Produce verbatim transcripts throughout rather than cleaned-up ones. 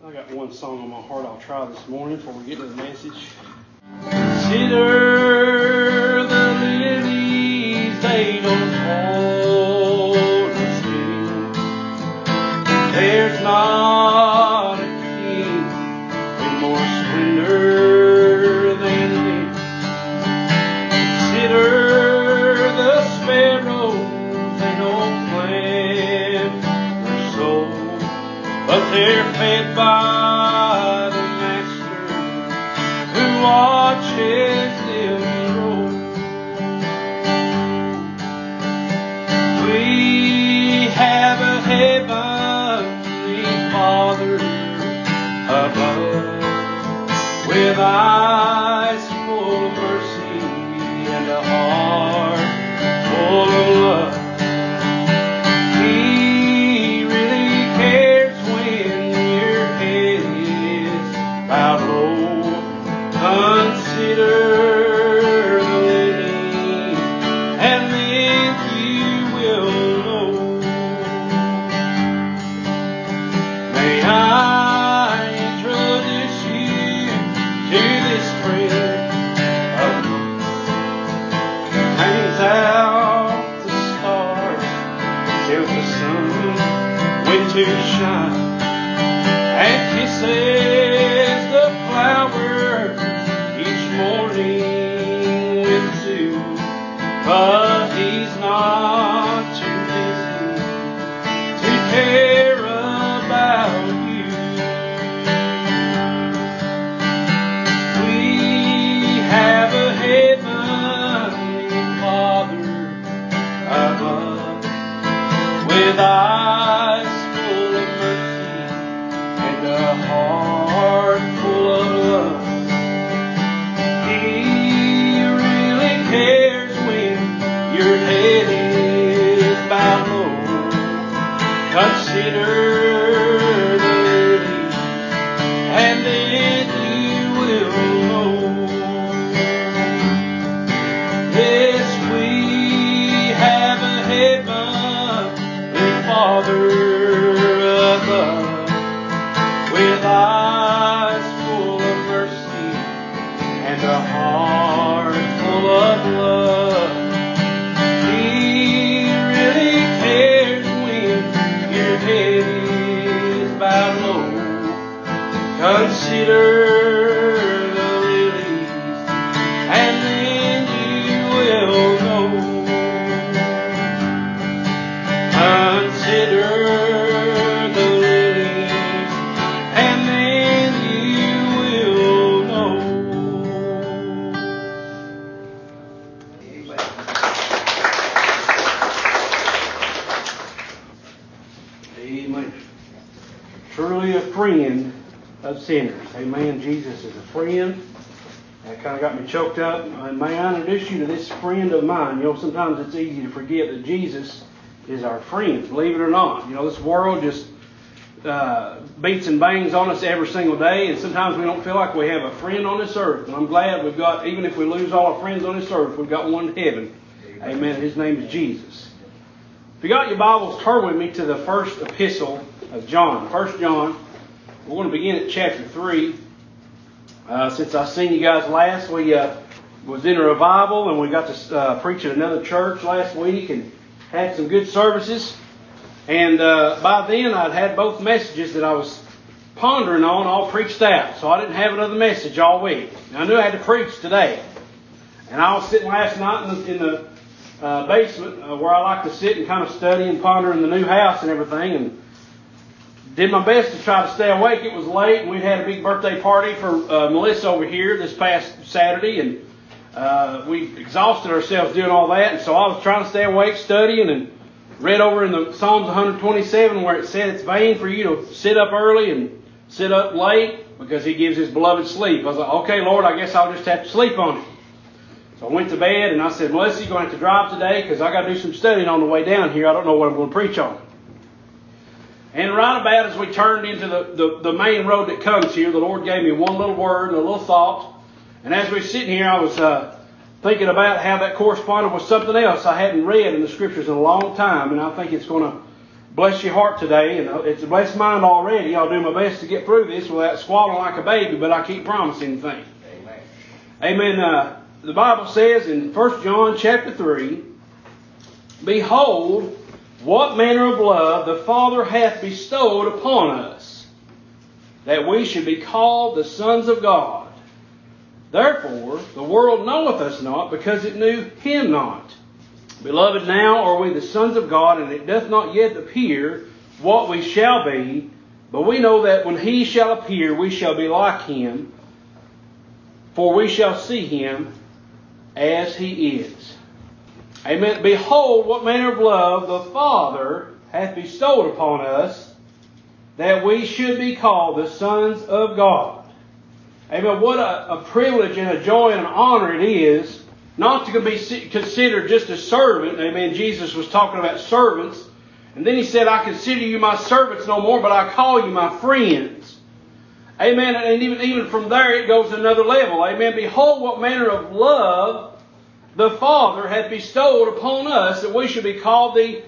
I got one song on my heart I'll try this morning before we get to the message. Consider the lilies, they don't toil nor spin. There's not a king with more splendor than them. Consider the sparrows, they don't plant nor sow, but they're fed by the Master who watches them grow. We have a heavenly Father above, with eyes full of mercy and a heart full of love. Consider the lilies, and then you will know. May I introduce you to this friend of mine who hangs out the stars till the sun went to shine, and kisses the flowers morning with dew, but he's not too busy to care about you. We have a heavenly Father above, with eyes full of mercy and a heart full of love. Your head is bowed low. Consider the lilies, and then you will know. Yes, we have a heavenly Father above, with eyes full of mercy and a heart full of love. Consider the lilies, and then you will know. Consider the lilies, and then you will know. Amen. Truly a friend of sinners. Amen. Jesus is a friend. That kind of got me choked up. And may I introduce you to this friend of mine. You know, sometimes it's easy to forget that Jesus is our friend, believe it or not. You know, this world just uh, beats and bangs on us every single day, and sometimes we don't feel like we have a friend on this earth. And I'm glad we've got, even if we lose all our friends on this earth, we've got one in heaven. Amen. His name is Jesus. If you got your Bibles, turn with me to the first epistle of John, First John. We're going to begin at chapter three. Uh, since I seen you guys last, we uh, was in a revival, and we got to uh, preach at another church last week and had some good services. And uh, by then, I'd had both messages that I was pondering on all preached out, so I didn't have another message all week. And I knew I had to preach today. And I was sitting last night in the, in the uh, basement uh, where I like to sit and kind of study and ponder in the new house and everything, and did my best to try to stay awake. It was late, and we'd had a big birthday party for uh, Melissa over here this past Saturday, and uh, we exhausted ourselves doing all that. And so I was trying to stay awake, studying, and read over in the Psalms one twenty-seven where it said it's vain for you to sit up early and sit up late because He gives His beloved sleep. I was like, okay, Lord, I guess I'll just have to sleep on it. So I went to bed, and I said, Melissa, you're going to have to drive today because I got to do some studying on the way down here. I don't know what I'm going to preach on. And right about as we turned into the, the, the main road that comes here, the Lord gave me one little word and a little thought. And as we were sitting here, I was uh, thinking about how that corresponded with something else I hadn't read in the Scriptures in a long time. And I think it's going to bless your heart today. And it's a blessed mind already. I'll do my best to get through this without squalling like a baby, but I can't promise anything. Amen. Amen. Uh, the Bible says in First John chapter three, behold, what manner of love the Father hath bestowed upon us, that we should be called the sons of God. Therefore, the world knoweth us not, because it knew Him not. Beloved, now are we the sons of God, and it doth not yet appear what we shall be. But we know that when He shall appear, we shall be like Him, for we shall see Him as He is. Amen. Behold, what manner of love the Father hath bestowed upon us, that we should be called the sons of God. Amen. What a, a privilege and a joy and an honor it is not to be considered just a servant. Amen. Jesus was talking about servants. And then He said, I consider you my servants no more, but I call you my friends. Amen. And even, even from there it goes another level. Amen. Behold, what manner of love the Father hath bestowed upon us, that we should be called the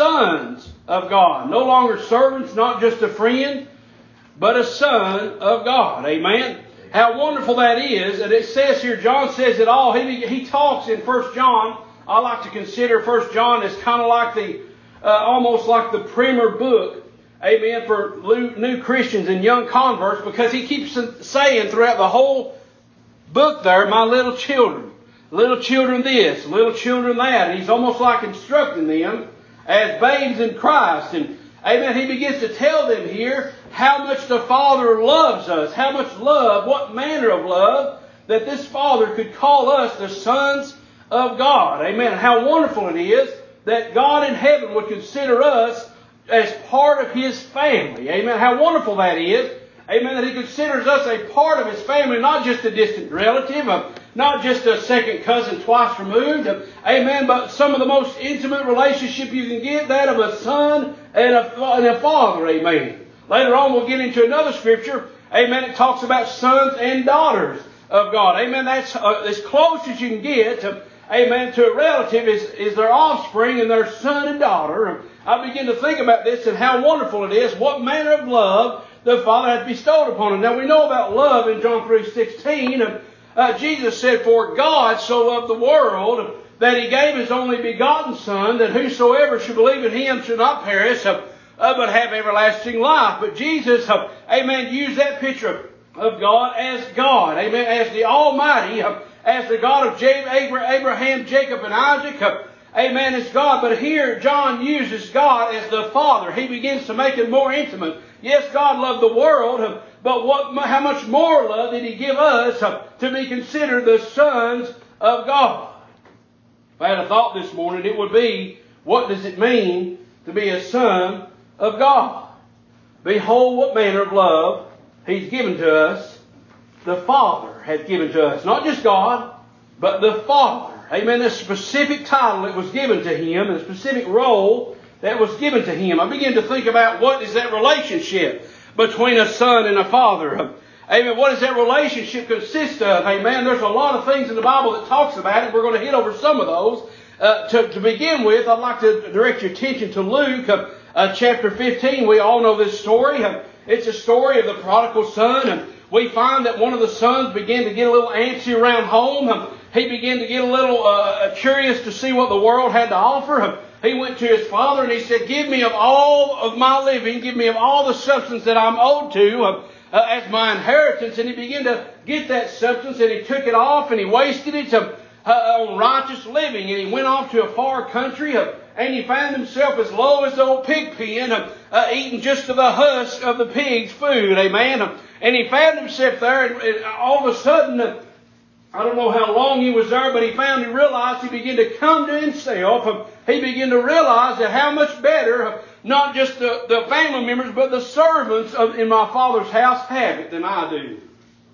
sons of God. No longer servants, not just a friend, but a son of God. Amen. How wonderful that is. And it says here, John says it all. He, he talks in First John. I like to consider First John as kind of like the, uh, almost like the primer book, amen, for new Christians and young converts, because he keeps saying throughout the whole book there, my little children, little children this, little children that. And he's almost like instructing them as babes in Christ. And amen, he begins to tell them here how much the Father loves us, how much love, what manner of love, that this Father could call us the sons of God. Amen. How wonderful it is that God in heaven would consider us as part of His family. Amen. How wonderful that is. Amen. That He considers us a part of His family, not just a distant relative, not just a second cousin twice removed. Amen. But some of the most intimate relationship you can get, that of a son and a, and a father. Amen. Later on we'll get into another scripture. Amen. It talks about sons and daughters of God. Amen. That's uh, as close as you can get to, amen, to a relative is, is their offspring and their son and daughter. I begin to think about this and how wonderful it is. What manner of love the Father hath bestowed upon us. Now we know about love in John three sixteen. Uh, Jesus said, for God so loved the world that He gave His only begotten Son, that whosoever should believe in Him should not perish, uh, uh, but have everlasting life. But Jesus, uh, amen, used that picture of God as God. Amen. As the Almighty, uh, as the God of Abraham, Jacob, and Isaac. Uh, amen, as God. But here John uses God as the Father. He begins to make it more intimate. Yes, God loved the world, but what, how much more love did He give us to be considered the sons of God? If I had a thought this morning, it would be, what does it mean to be a son of God? Behold, what manner of love He's given to us, the Father hath given to us. Not just God, but the Father. Amen. The specific title that was given to Him, the specific role that was given to Him. I begin to think about what is that relationship between a son and a father. Amen. What does that relationship consist of? Amen. There's a lot of things in the Bible that talks about it. We're going to hit over some of those. Uh, to, to begin with, I'd like to direct your attention to Luke uh, uh, chapter fifteen. We all know this story. Uh, it's a story of the prodigal son. And we find that one of the sons began to get a little antsy around home. Um, he began to get a little uh, curious to see what the world had to offer. Um, He went to his father and he said, give me of all of my living, give me of all the substance that I'm owed to uh, uh, as my inheritance. And he began to get that substance and he took it off and he wasted it uh, uh, on righteous living. And he went off to a far country uh, and he found himself as low as the old pig pen, uh, uh, eating just of the husk of the pig's food. Amen. Uh, and he found himself there and, and all of a sudden, uh, I don't know how long he was there, but he found, he realized, he began to come to himself. He began to realize that how much better, not just the, the family members, but the servants of, in my Father's house have it than I do.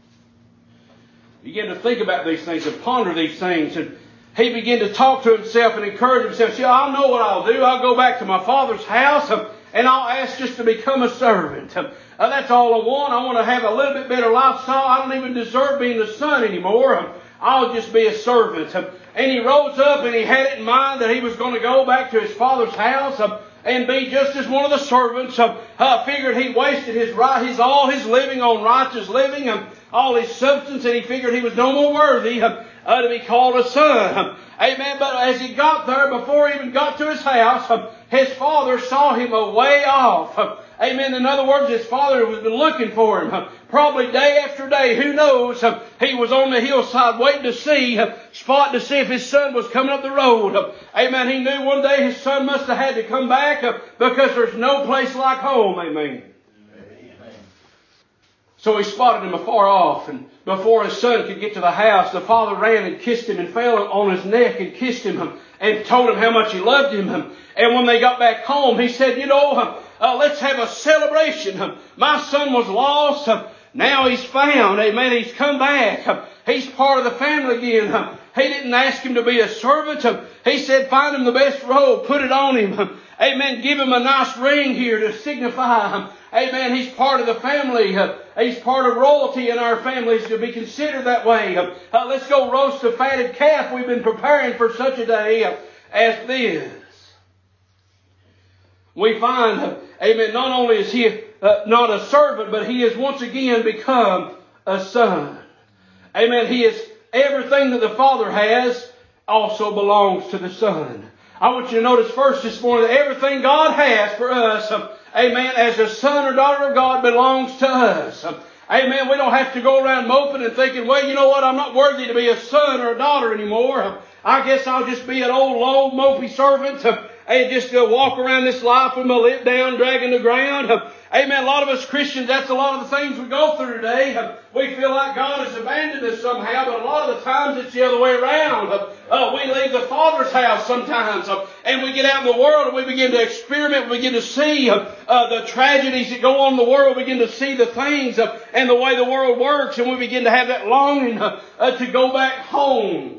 He began to think about these things and ponder these things. And he began to talk to himself and encourage himself. See, I know what I'll do. I'll go back to my Father's house and I'll ask just to become a servant. Uh, that's all I want. I want to have a little bit better lifestyle. I don't even deserve being the son anymore. I'll just be a servant. And he rose up and he had it in mind that he was going to go back to his father's house. and be just as one of the servants. Uh, uh, figured he wasted his right, his all his living on righteous living, and all his substance, and he figured he was no more worthy uh, uh, to be called a son. Amen. But as he got there, before he even got to his house, uh, his father saw him a way off. Uh, Amen. In other words, his father was been looking for him. Uh, probably day after day. Who knows? Uh, he was on the hillside waiting to see, uh, spot to see if his son was coming up the road. Uh, amen. He knew one day his son must have had to come back uh, because there's no place like home. Amen. So he spotted him afar off, and before his son could get to the house, the father ran and kissed him and fell on his neck and kissed him and told him how much he loved him. And when they got back home, he said, you know, uh, let's have a celebration. My son was lost. Now he's found. Amen. He's come back. He's part of the family again. He didn't ask him to be a servant. He said, find him the best robe, put it on him. Amen. Give him a nice ring here to signify. Amen. He's part of the family. He's part of royalty in our families to be considered that way. Uh, let's go roast a fatted calf. We've been preparing for such a day as this. We find, uh, amen, not only is he uh, not a servant, but he has once again become a son. Amen. He is everything that the Father has also belongs to the Son. I want you to notice first this morning that everything God has for us, uh, amen, as a son or daughter of God belongs to us. Uh, amen. We don't have to go around moping and thinking, well, you know what, I'm not worthy to be a son or a daughter anymore. Uh, I guess I'll just be an old, low, mopey servant. Uh, and just uh, walk around this life with my lip down, dragging the ground. Uh, amen. A lot of us Christians, that's a lot of the things we go through today. Uh, we feel like God has abandoned us somehow, but a lot of the times it's the other way around. Uh, uh, we leave the Father's house sometimes, uh, and we get out in the world and we begin to experiment, we begin to see uh, uh, the tragedies that go on in the world, we begin to see the things uh, and the way the world works, and we begin to have that longing uh, uh, to go back home.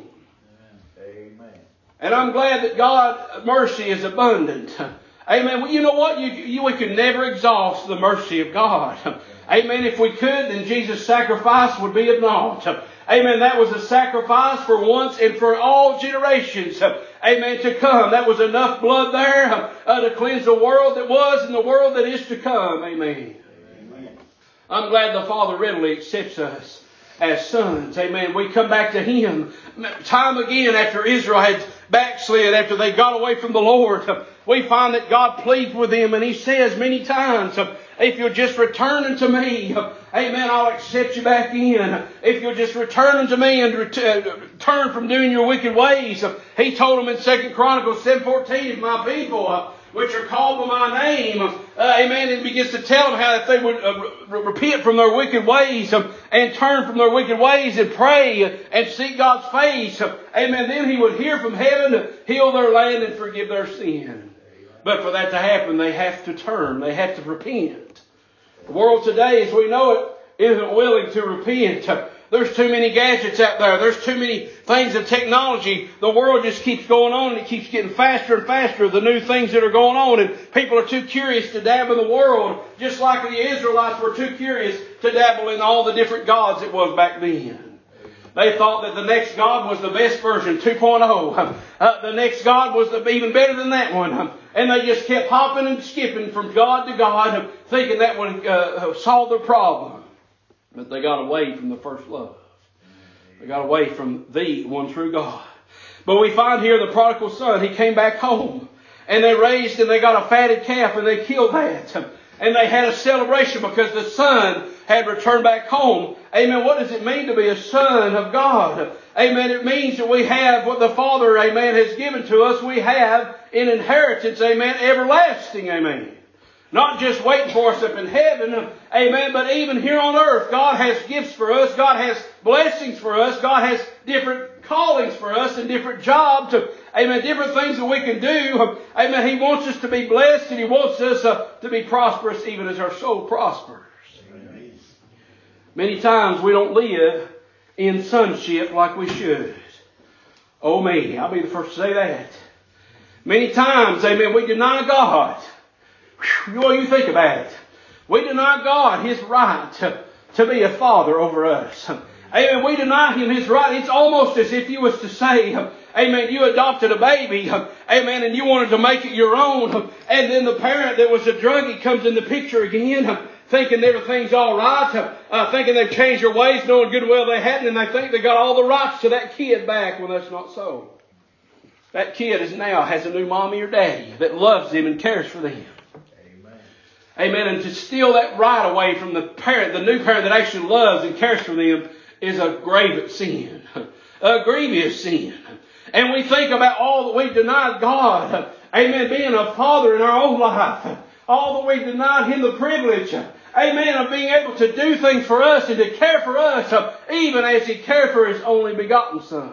And I'm glad that God's mercy is abundant. Amen. Well, you know what? You, you, we could never exhaust the mercy of God. Amen. If we could, then Jesus' sacrifice would be of naught. Amen. That was a sacrifice for once and for all generations. Amen. To come. That was enough blood there uh, to cleanse the world that was and the world that is to come. Amen. Amen. I'm glad the Father readily accepts us as sons. Amen. We come back to Him time again after Israel had backslid, after they got away from the Lord. We find that God pleads with them, and He says many times, if you'll just return unto me, amen, I'll accept you back in. If you'll just return unto me and ret- turn from doing your wicked ways. He told them in Second Chronicles seven fourteen, if my people, which are called by my name, uh, amen, and begins to tell them how if they would uh, re- repent from their wicked ways um, and turn from their wicked ways and pray and seek God's face, uh, amen, then He would hear from heaven, uh, heal their land and forgive their sin. But for that to happen, they have to turn, they have to repent. The world today, as we know it, isn't willing to repent. Uh, There's too many gadgets out there. There's too many things of technology. The world just keeps going on, and it keeps getting faster and faster, the new things that are going on. And people are too curious to dabble in the world, just like the Israelites were too curious to dabble in all the different gods it was back then. They thought that the next God was the best version, two point oh. Uh, the next God was the, even better than that one. And they just kept hopping and skipping from God to God, thinking that would uh, solve their problem. But they got away from the first love. They got away from the one true God. But we find here the prodigal son, he came back home. And they raised and they got a fatted calf and they killed that. And they had a celebration because the son had returned back home. Amen. What does it mean to be a son of God? Amen. It means that we have what the Father, amen, has given to us. We have an inheritance, amen, everlasting, amen. Not just waiting for us up in heaven, amen, but even here on earth, God has gifts for us. God has blessings for us. God has different callings for us and different jobs, amen, different things that we can do. Amen. He wants us to be blessed, and He wants us uh, to be prosperous even as our soul prospers. Amen. Many times we don't live in sonship like we should. Oh me, I'll be the first to say that. Many times, amen, we deny God. Boy, you think about it. We deny God His right to, to be a father over us. Amen. We deny him his right. It's almost as if you was to say, amen, you adopted a baby, amen, and you wanted to make it your own, and then the parent that was a druggie comes in the picture again, thinking everything's all right, uh, thinking they've changed their ways, knowing good and well they hadn't, and they think they got all the rights to that kid back when that's not so. That kid is now has a new mommy or daddy that loves them and cares for them. Amen. Amen. And to steal that right away from the parent, the new parent that actually loves and cares for them, is a grave sin, a grievous sin. And we think about all that we've denied God, amen, being a father in our own life, all that we've denied him the privilege, amen, of being able to do things for us and to care for us, even as he cared for his only begotten Son.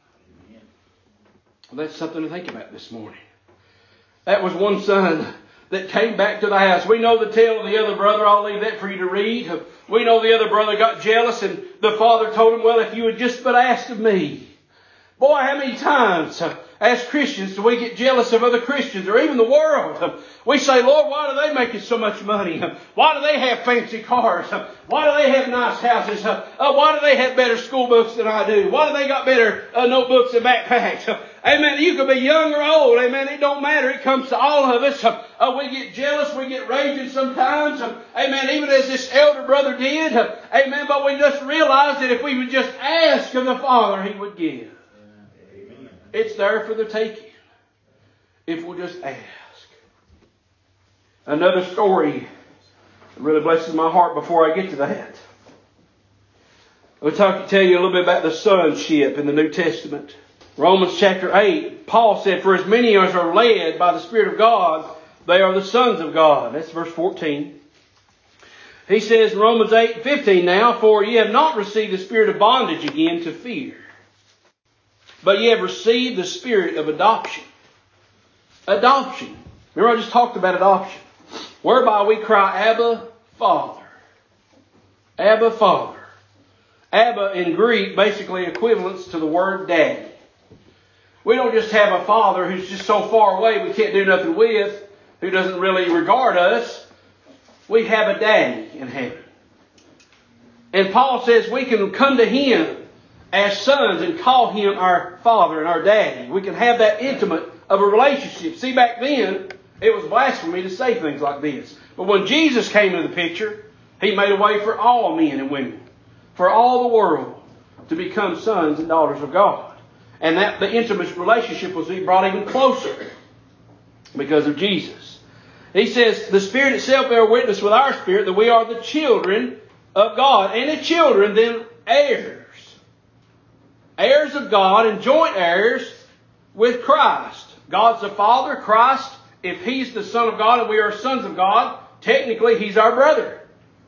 Well, that's something to think about this morning. That was one son that came back to the house. We know the tale of the other brother. I'll leave that for you to read. We know the other brother got jealous and the father told him, well, if you had just but asked of me. Boy, how many times as Christians do we get jealous of other Christians or even the world? We say, Lord, why do they make so much money? Why do they have fancy cars? Why do they have nice houses? Why do they have better school books than I do? Why do they got better notebooks and backpacks? Amen. You could be young or old. Amen. It don't matter. It comes to all of us. Uh, we get jealous. We get raging sometimes. Uh, amen. Even as this elder brother did. Uh, amen. But we just realize that if we would just ask of the Father, he would give. Amen. It's there for the taking. If we'll just ask. Another story that really blesses my heart before I get to that. I'll talk, tell you a little bit about the sonship in the New Testament. Romans chapter eight, Paul said, for as many as are led by the Spirit of God, they are the sons of God. That's verse fourteen. He says in Romans eight fifteen now, for ye have not received the spirit of bondage again to fear, but ye have received the spirit of adoption. Adoption. Remember I just talked about adoption. Whereby we cry, Abba, Father. Abba, Father. Abba in Greek basically equivalents to the word daddy. We don't just have a father who's just so far away we can't do nothing with, who doesn't really regard us. We have a daddy in heaven. And Paul says we can come to him as sons and call him our father and our daddy. We can have that intimate of a relationship. See, back then, it was blasphemy to say things like this. But when Jesus came into the picture, he made a way for all men and women, for all the world, to become sons and daughters of God. And that the intimate relationship was brought even closer because of Jesus. He says, the Spirit itself bear witness with our spirit that we are the children of God. And if children, then heirs. Heirs of God and joint heirs with Christ. God's the Father. Christ, if He's the Son of God and we are sons of God, technically He's our brother.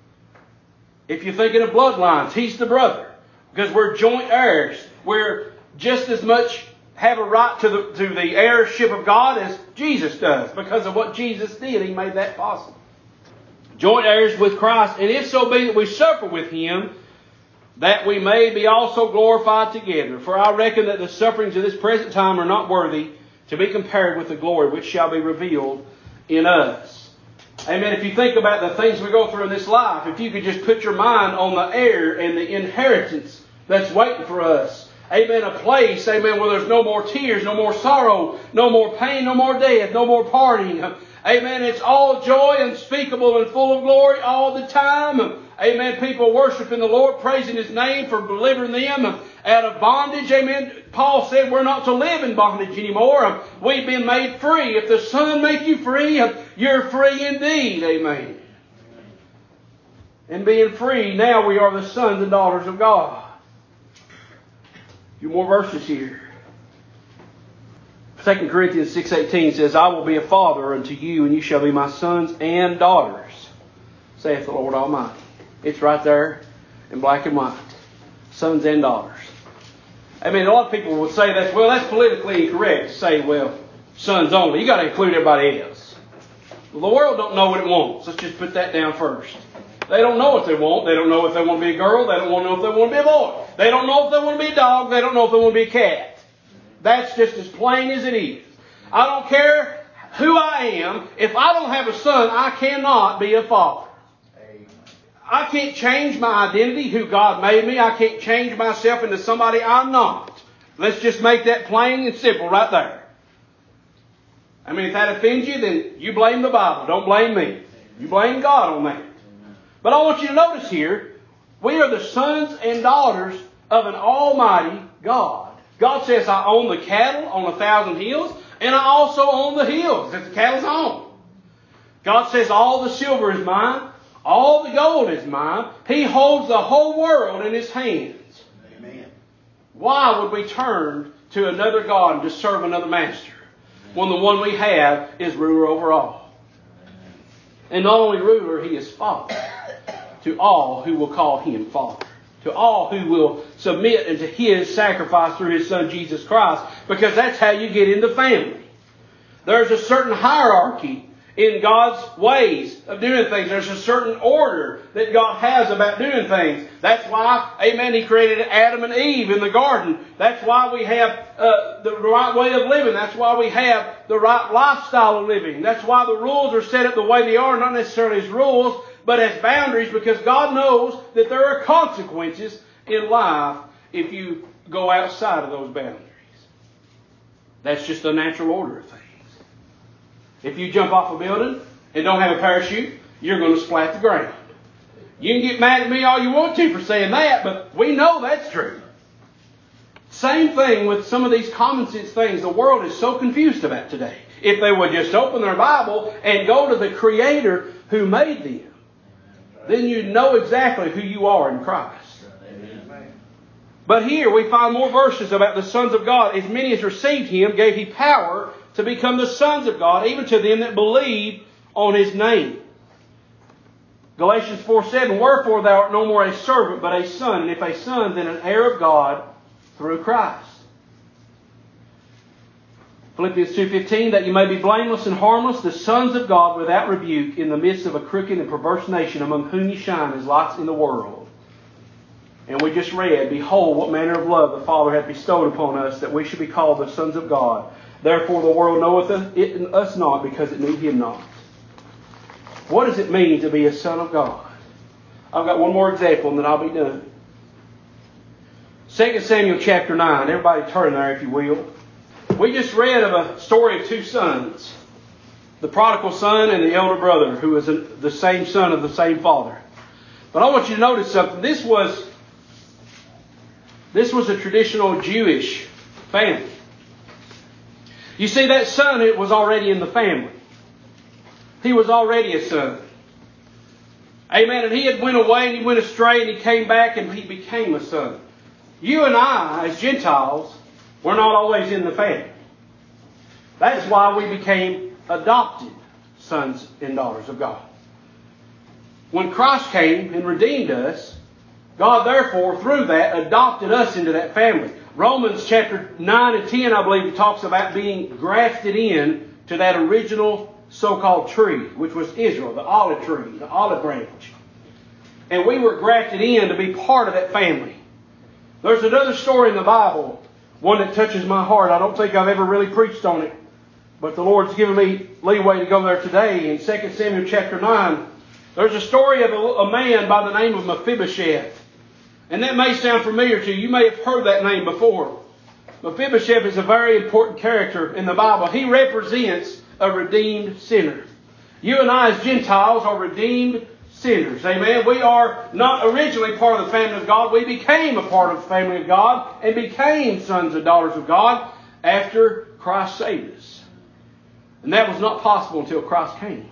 If you're thinking of bloodlines, He's the brother. Because we're joint heirs. We're just as much have a right to the, to the heirship of God as Jesus does. Because of what Jesus did, He made that possible. Joint heirs with Christ. And if so be that we suffer with Him, that we may be also glorified together. For I reckon that the sufferings of this present time are not worthy to be compared with the glory which shall be revealed in us. Amen. If you think about the things we go through in this life, if you could just put your mind on the heir and the inheritance that's waiting for us. Amen. A place, amen, where there's no more tears, no more sorrow, no more pain, no more death, no more parting. Amen. It's all joy, unspeakable and full of glory all the time. Amen. People worshiping the Lord, praising His name for delivering them out of bondage. Amen. Paul said we're not to live in bondage anymore. We've been made free. If the Son make you free, you're free indeed. Amen. And being free, now we are the sons and daughters of God. A few more verses here. Second Corinthians six eighteen says, I will be a father unto you, and you shall be my sons and daughters, saith the Lord Almighty. It's right there in black and white. Sons and daughters. I mean, a lot of people will say that, well, that's politically incorrect to say, well, sons only. You got to include everybody else. Well, the world don't know what it wants. Let's just put that down first. They don't know what they want. They don't know if they want to be a girl. They don't want to know if they want to be a boy. They don't know if they want to be a dog. They don't know if they want to be a cat. That's just as plain as it is. I don't care who I am. If I don't have a son, I cannot be a father. I can't change my identity, who God made me. I can't change myself into somebody I'm not. Let's just make that plain and simple right there. I mean, if that offends you, then you blame the Bible. Don't blame me. You blame God on that. But I want you to notice here, we are the sons and daughters of an almighty God. God says, I own the cattle on a thousand hills, and I also own the hills that the cattle's on. God says, all the silver is mine, all the gold is mine. He holds the whole world in His hands. Amen. Why would we turn to another God and just serve another master when the one we have is ruler over all? And not only ruler, He is Father to all who will call Him Father. To all who will submit unto His sacrifice through His Son Jesus Christ. Because that's how you get into family. There's a certain hierarchy in God's ways of doing things. There's a certain order that God has about doing things. That's why, amen, He created Adam and Eve in the garden. That's why we have uh, the right way of living. That's why we have the right lifestyle of living. That's why the rules are set up the way they are, not necessarily as rules, but as boundaries, because God knows that there are consequences in life if you go outside of those boundaries. That's just the natural order of things. If you jump off a building and don't have a parachute, you're going to splat the ground. You can get mad at me all you want to for saying that, but we know that's true. Same thing with some of these common sense things the world is so confused about today. If they would just open their Bible and go to the Creator who made them, then you know exactly who you are in Christ. Amen. But here we find more verses about the sons of God. As many as received Him, gave He power to become the sons of God, even to them that believe on His name. Galatians four seven, wherefore thou art no more a servant, but a son, and if a son, then an heir of God through Christ. Philippians two fifteen, that you may be blameless and harmless, the sons of God without rebuke, in the midst of a crooked and perverse nation, among whom ye shine as lights in the world. And we just read, behold, what manner of love the Father hath bestowed upon us, that we should be called the sons of God. Therefore the world knoweth it, us not, because it knew Him not. What does it mean to be a son of God? I've got one more example and then I'll be done. Second Samuel chapter nine. Everybody turn there if you will. We just read of a story of two sons. The prodigal son and the elder brother, who was the same son of the same father. But I want you to notice something. This was, this was a traditional Jewish family. You see, that son, it was already in the family. He was already a son. Amen. And he had went away and he went astray and he came back and he became a son. You and I, as Gentiles, we're not always in the family. That's why we became adopted sons and daughters of God. When Christ came and redeemed us, God therefore, through that, adopted us into that family. Romans chapter nine and ten, I believe, talks about being grafted in to that original so-called tree, which was Israel, the olive tree, the olive branch. And we were grafted in to be part of that family. There's another story in the Bible, one that touches my heart. I don't think I've ever really preached on it, but the Lord's given me leeway to go there today. In Second Samuel chapter nine, there's a story of a, a man by the name of Mephibosheth. And that may sound familiar to you. You may have heard that name before. Mephibosheth is a very important character in the Bible. He represents a redeemed sinner. You and I as Gentiles are redeemed sinners. Amen. We are not originally part of the family of God. We became a part of the family of God and became sons and daughters of God after Christ saved us. And that was not possible until Christ came.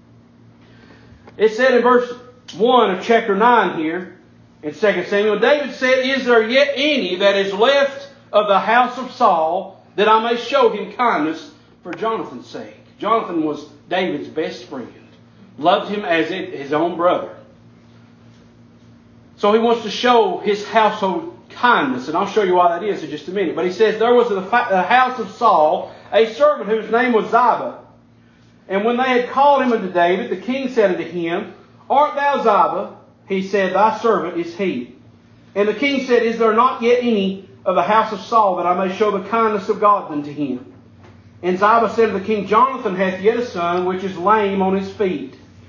It said in verse one of chapter nine here, in Second Samuel, David said, is there yet any that is left of the house of Saul, that I may show him kindness for Jonathan's sake? Jonathan was David's best friend. Loved him as his own brother. So he wants to show his household kindness. And I'll show you why that is in just a minute. But he says, there was in the house of Saul a servant whose name was Ziba. And when they had called him unto David, the king said unto him, art thou Ziba? He said, thy servant is he. And the king said, is there not yet any of the house of Saul, that I may show the kindness of God unto him? And Ziba said to the king, Jonathan hath yet a son, which is lame on his feet.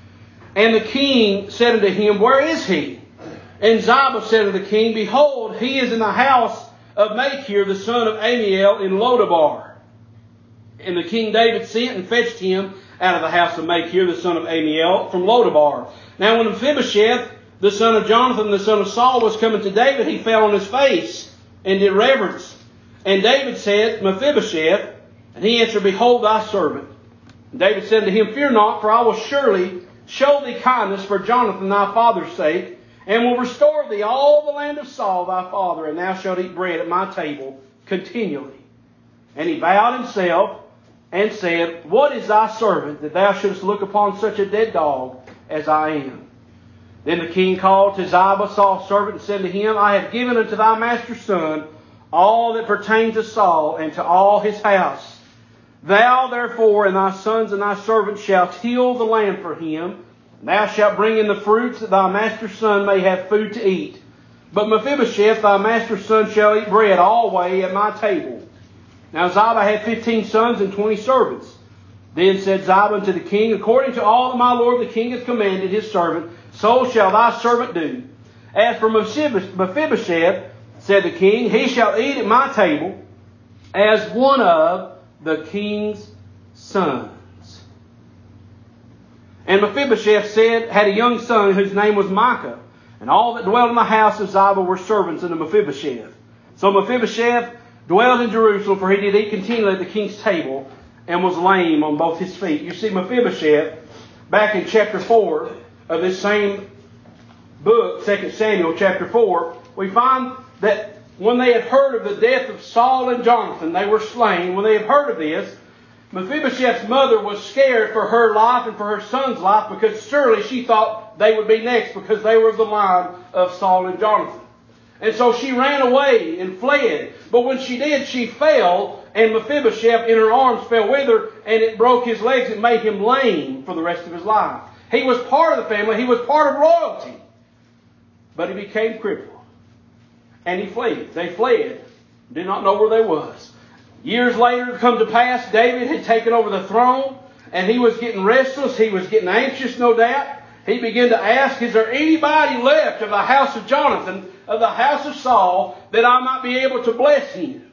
And the king said unto him, Where is he? And Ziba said unto the king, Behold, he is in the house of Machir, the son of Amiel, in Lodabar. And the king David sent and fetched him out of the house of Machir, the son of Amiel, from Lodabar. Now when Mephibosheth, the son of Jonathan, the son of Saul, was coming to David, he fell on his face and did reverence. And David said, Mephibosheth, and he answered, Behold thy servant. And David said to him, Fear not, for I will surely show thee kindness for Jonathan thy father's sake, and will restore thee all the land of Saul thy father, and thou shalt eat bread at my table continually. And he bowed himself and said, What is thy servant, that thou shouldest look upon such a dead dog as I am? Then the king called to Ziba, Saul's servant, and said to him, I have given unto thy master's son all that pertains to Saul and to all his house. Thou therefore and thy sons and thy servants shall till the land for him. And thou shalt bring in the fruits, that thy master's son may have food to eat. But Mephibosheth, thy master's son, shall eat bread always at my table. Now Ziba had fifteen sons and twenty servants. Then said Ziba unto the king, According to all that my lord the king hath commanded his servant, so shall thy servant do. As for Mephibosheth, said the king, he shall eat at my table as one of the king's sons. And Mephibosheth said, had a young son whose name was Micah, and all that dwelt in the house of Ziba were servants unto Mephibosheth. So Mephibosheth dwelt in Jerusalem, for he did eat continually at the king's table, and was lame on both his feet. You see, Mephibosheth, back in chapter four of this same book, Second Samuel chapter four, we find that when they had heard of the death of Saul and Jonathan, they were slain. When they had heard of this, Mephibosheth's mother was scared for her life and for her son's life, because surely she thought they would be next, because they were of the line of Saul and Jonathan. And so she ran away and fled. But when she did, she fell, and Mephibosheth in her arms fell with her, and it broke his legs and made him lame for the rest of his life. He was part of the family. He was part of royalty. But he became crippled. And he fled. They fled. Did not know where they was. Years later, it come to pass, David had taken over the throne, and he was getting restless. He was getting anxious, no doubt. He began to ask, is there anybody left of the house of Jonathan, of the house of Saul, that I might be able to bless him?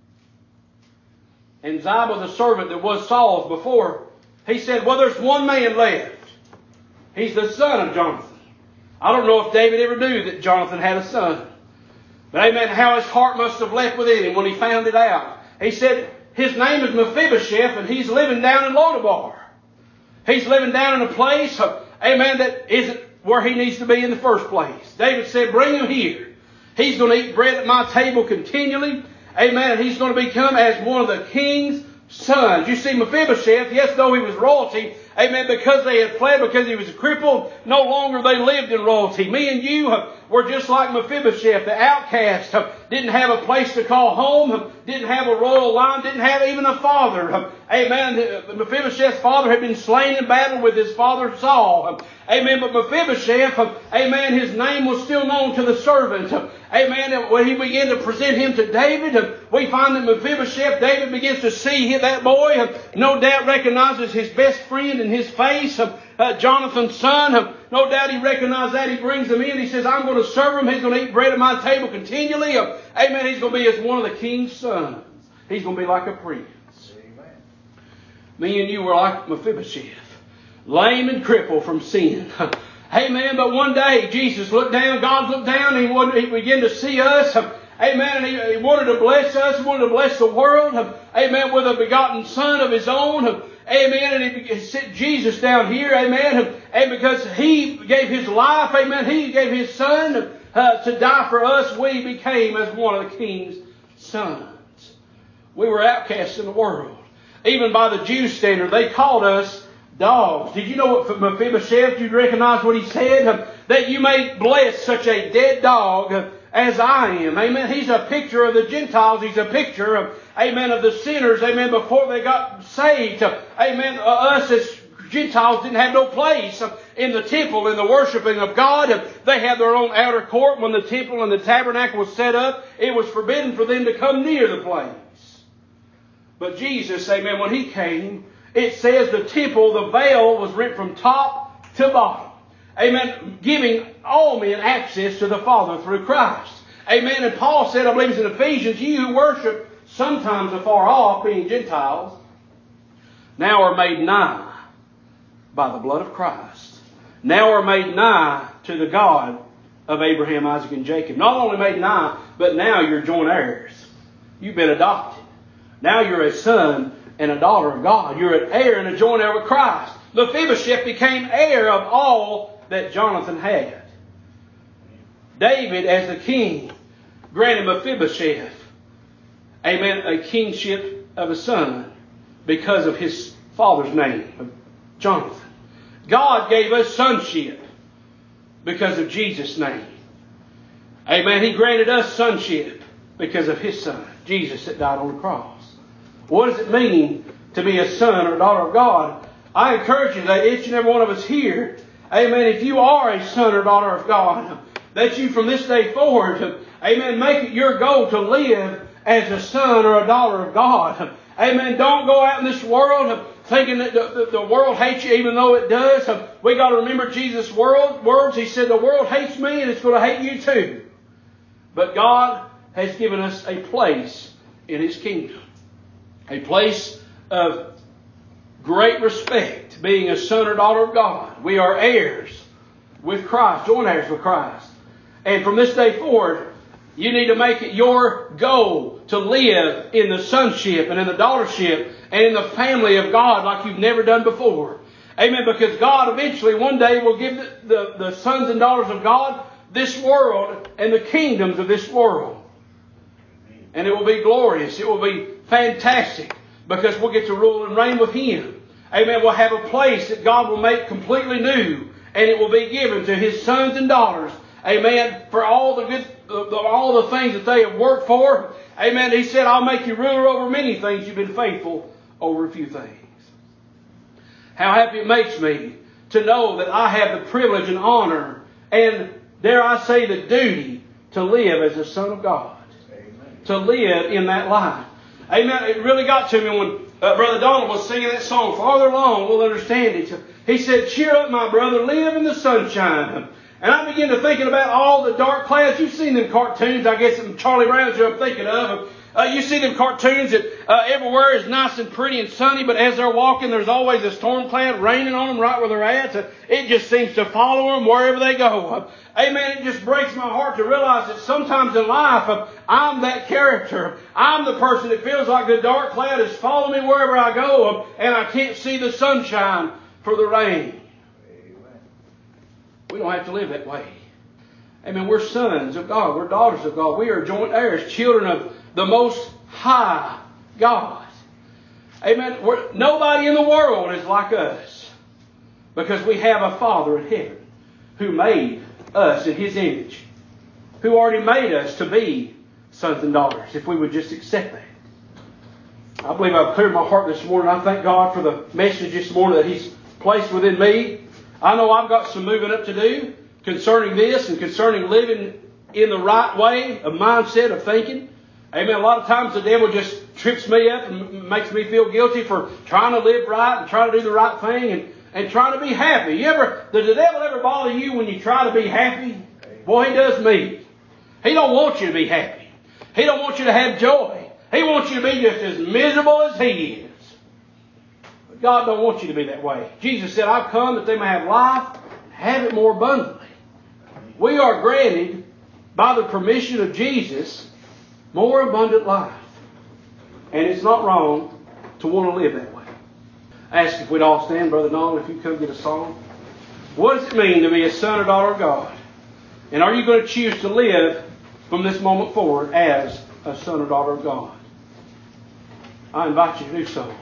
And Ziba, the servant that was Saul's before, he said, well, there's one man left. He's the son of Jonathan. I don't know if David ever knew that Jonathan had a son. But amen, how his heart must have leapt within him when he found it out. He said, his name is Mephibosheth, and he's living down in Lodabar. He's living down in a place, amen, that isn't where he needs to be in the first place. David said, bring him here. He's going to eat bread at my table continually. Amen. And he's going to become as one of the king's sons. You see, Mephibosheth, yes, though he was royalty, amen, because they had fled, because he was crippled, no longer they lived in royalty. Me and you uh, were just like Mephibosheth, the outcast, uh, didn't have a place to call home, uh, didn't have a royal line, didn't have even a father. Uh, amen. Uh, Mephibosheth's father had been slain in battle with his father Saul. Uh, amen. But Mephibosheth, uh, amen, his name was still known to the servant. Uh, amen. When he began to present him to David, uh, we find that Mephibosheth, David begins to see that boy, uh, no doubt recognizes his best friend in his face, uh, uh, Jonathan's son. Uh, no doubt he recognized that. He brings him in. He says, I'm going to serve him. He's going to eat bread at my table continually. Uh, amen. He's going to be as one of the king's sons. He's going to be like a prince. Amen. Me and you were like Mephibosheth, lame and crippled from sin. Amen. But one day Jesus looked down, God looked down, and he, wanted, he began to see us. Amen. And he, he wanted to bless us. He wanted to bless the world. Amen. With a begotten son of his own. Amen. And he sent Jesus down here. Amen. And because he gave his life. Amen. He gave his son uh, to die for us. We became as one of the king's sons. We were outcasts in the world. Even by the Jews' standard, they called us dogs. Did you know what Mephibosheth, you'd recognize what he said? That you may bless such a dead dog as I am. Amen. He's a picture of the Gentiles. He's a picture of, amen, of the sinners. Amen. Before they got saved. Amen. Uh, us as Gentiles didn't have no place in the temple, in the worshiping of God. They had their own outer court. When the temple and the tabernacle was set up, it was forbidden for them to come near the place. But Jesus, amen, when He came, it says the temple, the veil was ripped from top to bottom. Amen. Giving all men access to the Father through Christ. Amen. And Paul said, I believe it's in Ephesians, ye who worship sometimes afar off, being Gentiles, now are made nigh by the blood of Christ. Now are made nigh to the God of Abraham, Isaac, and Jacob. Not only made nigh, but now you're joint heirs. You've been adopted. Now you're a son and a daughter of God. You're an heir and a joint heir with Christ. Mephibosheth became heir of all that Jonathan had. David, as the king, granted Mephibosheth, amen, a kingship of a son because of his father's name, of Jonathan. God gave us sonship because of Jesus' name. Amen. He granted us sonship because of His Son, Jesus, that died on the cross. What does it mean to be a son or daughter of God? I encourage you that each and every one of us here, amen, if you are a son or daughter of God, that you from this day forward, amen, make it your goal to live as a son or a daughter of God. Amen. Don't go out in this world thinking that the, the, the world hates you, even though it does. We got to remember Jesus' world, words. He said, the world hates me and it's going to hate you too. But God has given us a place in His kingdom. A place of great respect, being a son or daughter of God. We are heirs with Christ, joint heirs with Christ. And from this day forward, you need to make it your goal to live in the sonship and in the daughtership and in the family of God like you've never done before. Amen. Because God eventually one day will give the, the, the sons and daughters of God this world and the kingdoms of this world. And it will be glorious. It will be fantastic because we'll get to rule and reign with Him. Amen. We'll have a place that God will make completely new, and it will be given to His sons and daughters. Amen. For all the good, the, all the things that they have worked for. Amen. He said, I'll make you ruler over many things. You've been faithful over a few things. How happy it makes me to know that I have the privilege and honor and, dare I say, the duty to live as a son of God. Amen. To live in that life. Amen. It really got to me when uh, Brother Donald was singing that song, Farther Along, We'll Understand It. He said, cheer up, my brother, live in the sunshine. And I began to thinking about all the dark clouds. You've seen them cartoons, I guess, Charlie Brown's who I'm thinking of. Uh, you see them cartoons that uh, everywhere is nice and pretty and sunny, but as they're walking, there's always a storm cloud raining on them right where they're at. So it just seems to follow them wherever they go. Uh, amen. It just breaks my heart to realize that sometimes in life, uh, I'm that character. I'm the person that feels like the dark cloud is following me wherever I go, uh, and I can't see the sunshine for the rain. We don't have to live that way. Amen. We're sons of God. We're daughters of God. We are joint heirs, children of the Most High God. Amen. We're, nobody in the world is like us because we have a Father in heaven who made us in His image, who already made us to be sons and daughters if we would just accept that. I believe I've cleared my heart this morning. I thank God for the message this morning that He's placed within me. I know I've got some moving up to do concerning this and concerning living in the right way, a mindset of thinking. Amen. A lot of times the devil just trips me up and makes me feel guilty for trying to live right and trying to do the right thing and, and trying to be happy. You ever, does the devil ever bother you when you try to be happy? Boy, he does me. He don't want you to be happy. He don't want you to have joy. He wants you to be just as miserable as he is. God don't want you to be that way. Jesus said, I've come that they may have life and have it more abundantly. We are granted, by the permission of Jesus, more abundant life. And it's not wrong to want to live that way. I ask if we'd all stand, Brother Donald, if you come get a song. What does it mean to be a son or daughter of God? And are you going to choose to live from this moment forward as a son or daughter of God? I invite you to do so.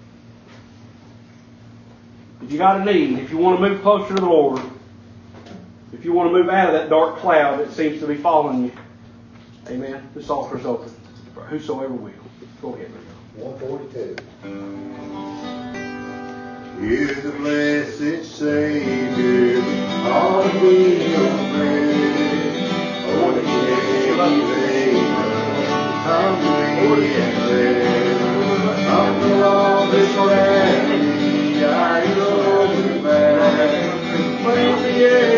If you got a need, if you want to move closer to the Lord, if you want to move out of that dark cloud that seems to be following you, amen, this altar is open for whosoever will. Go ahead, one forty-two. Hear the blessed Savior, all be your praise. Oh, the Savior, come to me and rest. Come to all this land. I know the man, praise the air.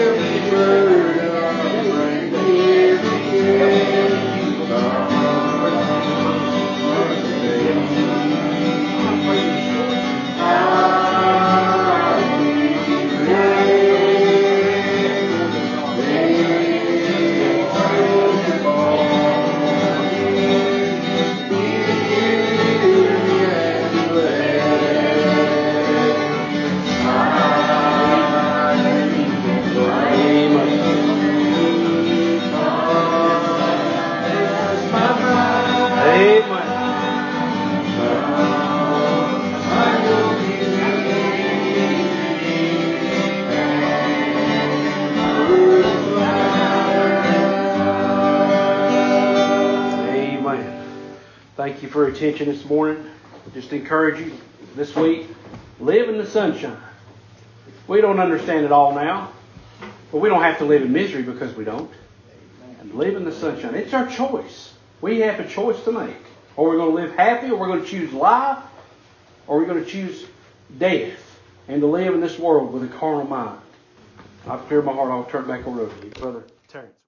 for your attention this morning. Just encourage you this week, live in the sunshine. We don't understand it all now, but we don't have to live in misery because we don't. And live in the sunshine. It's our choice. We have a choice to make. Or we're going to live happy, or we're going to choose life, or we're going to choose death and to live in this world with a carnal mind. I've cleared my heart. I'll turn it back over to you, Brother Terrence.